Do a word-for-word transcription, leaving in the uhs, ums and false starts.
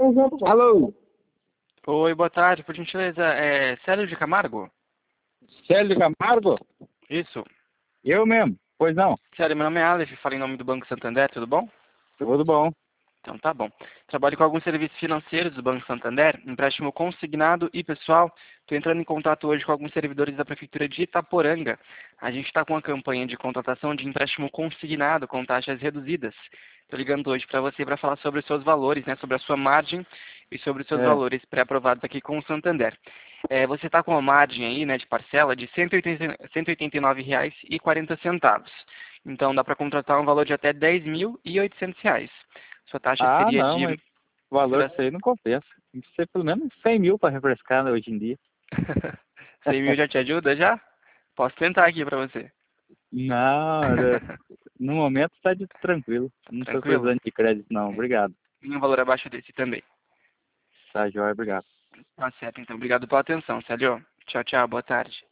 Alô, Oi, boa tarde, por gentileza. É Célio de Camargo? Célio Camargo? Isso. Eu mesmo, pois não, Célio, meu nome é Aleph, falo em nome do Banco Santander, tudo bom? tudo bom. Então tá bom. Trabalho com alguns serviços financeiros do Banco Santander, empréstimo consignado e pessoal. Estou entrando em contato hoje com alguns servidores da Prefeitura de Itaporanga. A gente está com uma campanha de contratação de empréstimo consignado com taxas reduzidas. Estou ligando hoje para você para falar sobre os seus valores, né, sobre a sua margem e sobre os seus É. valores pré-aprovados aqui com o Santander. É, você está com uma margem aí, né, de parcela de cento e oitenta e nove reais e quarenta centavos. Então dá para contratar um valor de até dez mil e oitocentos reais. Sua taxa Ah, seria não, de... mas o valor será disso aí não compensa. Tem que ser pelo menos cem mil para refrescar, né, hoje em dia. cem mil já te ajuda já? Posso tentar aqui para você. Não, é- no momento está de tranquilo. Não estou Tranquilo? precisando de crédito, não. Obrigado. E um valor abaixo desse também. Tá, joia, obrigado. Tá certo, então. Obrigado pela atenção, Célio. Tchau, tchau. Boa tarde.